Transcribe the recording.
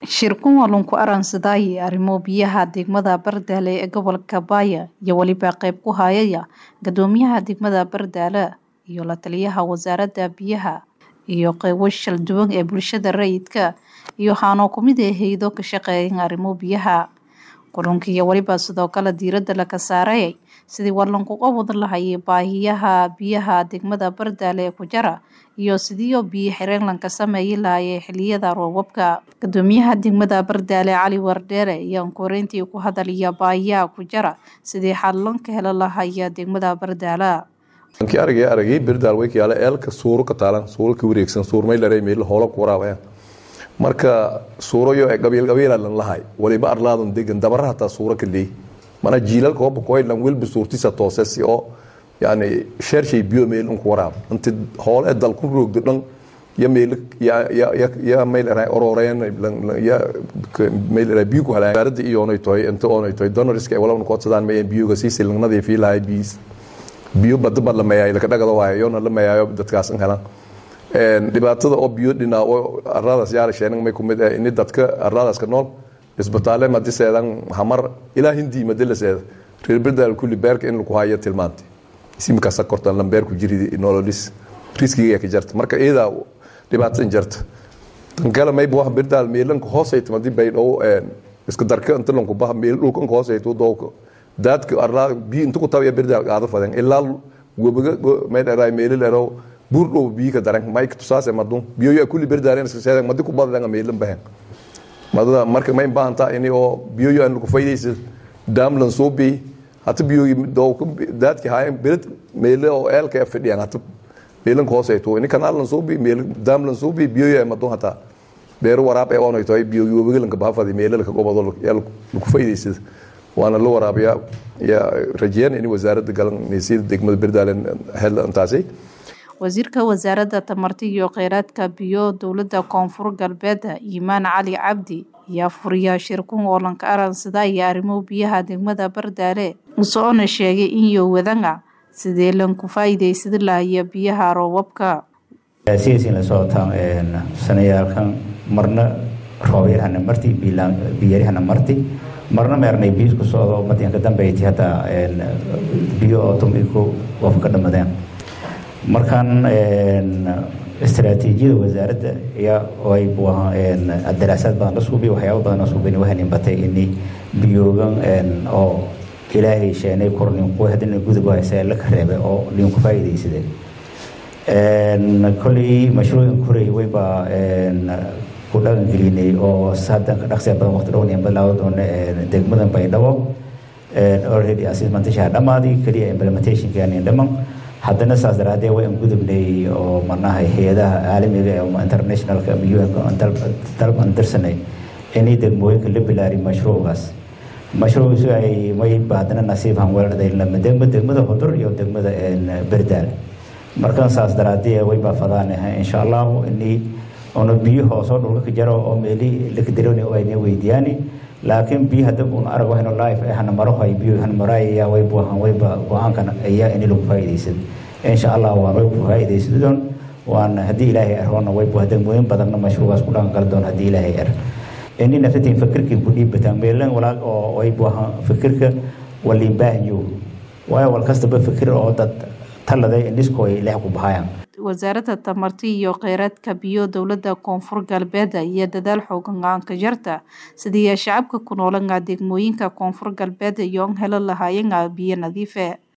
Shirkun walunku aransadaaye arrimo biyaha degmada Bardaale ee gobolka Baya iyo waliba qayb ku hayaya gadoomiyaha degmada Bardaale iyo la taliyaha wasaaradda biyaha iyo qaybo shal duwan ee bulshada rayidka iyo waxaana ku mid ah hay'ado ka shaqeeya arrimo biyaha kulanka iyo waliba sidoo kale diiradda la ka saaray sidii walunku qabad lahaayay baahiyaha biyaha degmada Bardaale ee ku jira iyo sidii biyo xireen lanka sameeyay lahaayay xilliyada roobabka gadoomiyaha degmada Bardaale Cali Wardere iyo koreyntii ku hadalaya baahiyaha ku jira sidii xal loo heli lahaayay degmada Bardaale aragay Bardaale way kiyala eelka suuro ka taalan suuro ka wareegsan suurmay laray meel hoola ku waraabaya marka suuro iyo qabiil lan lahay waliba arlaadun degan dabaraha ta suuro kali mana jiilal koob ko lan wilbi suurtisa toosasi oo يعني شهر شيء بيو ميل أنك وراب أنت هول أدل كل روك دلنا يا ميل يا ميل أنا أورورين يا ميل أنا بيوك هلا بارد إيونه توي أنت أونه توي دون ريسك ولا نقاط صدان مين بيو قسيس اللي نادي فيه لاي بيس بيو بدل بدل ما يا لكذا كذا واي يونا لما يا بدتكاسن هلا دبعت هذا بيو دينا الرادس يا رشين ما يكون مد إني دتك الرادس كنول بس بتعلم ما تسألن همر إلى هندي ما دل سأل ريبردال كل بيرك إن القهاية تلمانتي simka sakortan lambeer ku jiri nololis riskiga ka jarta marka eeda dhibaato jarta tan kale may buu Bardaale meelan ku hoosayto madii bay dhow isku darka inta lanku bah meel dhulkan ku hoosayto doow dadka arla bi inta ku tabiya Bardaale qaado fadan ilaa gobaga may dharay meel leero buurdhow bi ka daran may ku saase madun biyo ya kulli Bardaale iska seedan madii ku badan meelan bahan madada marka may baanta in oo biyo ya ku faydaysid daamlan soo bi hata biyo doo dadki haayeen bilad meel oo eelka fadhiyaan hata meelan ku hoosayto in kanaalan soo bi meel daamlan soo bi biyo ya madon hata beer waraab ee oonay tahay biyo webiga ka baafadi meelal ka gobol yal ku faydaysid waana loo waraabiya ya rajeen in wasaaradda galan nasiid degmada Bardaale hel antaasi wasiirka wasaaradda tamarta iyo kheyraadka biyo dowladda koonfur galbeed Iimaan Cali Cabdi yaa furiya shirkun oo lanka aransadaaye arrimo biyaha degmada Bardaale wuxuuna sheegay in iyo wadanga sidee lanku faa'iideysan lahaayay biyaha roobabka siyaasiin la socotaan sanayaalkan marna roobyahana marti biyarihana marti marna meernay biyo ku socdo madinka dambeeyay hada biyo automatico wafka dhamadeen markan استراتيجية وزارة يا ويبوها الدراسات بان رسوبي وحياة بان رسوبي وهني بتي إني بيوغن أو إلهي شيء كورنيم قوة هذين الجزء بقى يسأل لك ربع أو اليوم كفاية دي سيد كل مشروع كوري ويبا كلنا نجريني أو سادة كناقص بان وقتلوني بلاود on دقمدن بيداو already assessment شهادة ما دي كريه implementation كأني دمن haddana saas daraadee way gudubnay oo marnahay hay'adaha caalamiga ee international ka dalban dirsanay inay degmooyinka la bilaari mashruucaas ay way baadana nasiib han weerarday lama degmada Hudur iyo degmada Bardaale markaan saas daraadee way baafadaanahay insha Allah inay ono biyo hoos oo dhulka ka jaro oo meeli la ka diroonay oo ay weydiyaani laakiin biyo hadda uu arag waxna live ay hana maro hay biyo hana maraya way buuhan way go'aankan ayaa in lagu faa'iideysan insha Allah waa way ku faa'iideysan waan hadii Ilaahay arwana way buuhan mooyin badan mashruucaas ku dhan galdoon hadii Ilaahay ar inii naftii fikirkii ku dhiibtaan meelan walaal oo way buuhan fikirka wali baahiyo way wal kasta fikir oo dad taladay indisku ay Ilaahay ku bahayaan wasaaradda tamarta iyo kheyraadka biyo dowladda koonfur galbeed iyo dadaal xoogan ka jarta sidii shacabka ku nool degmooyinka koonfur galbeed iyo helo lahaayeen biyo nadiif ah